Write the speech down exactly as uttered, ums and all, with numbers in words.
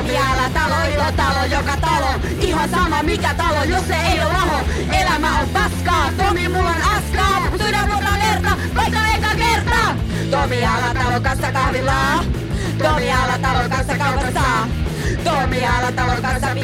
Tomi Alatalo, ilotalo, joka talo. Ihan sama mikä talo, jos se ei oo laho. Elämä on paskaa, Tomi mulla on askaa. Sydän mun alerta, vaikka eka kerta. Tomi Alatalo kanssa kahvilaa. Tomi Alatalo kanssa kaupassa. Tomi Alatalo kanssa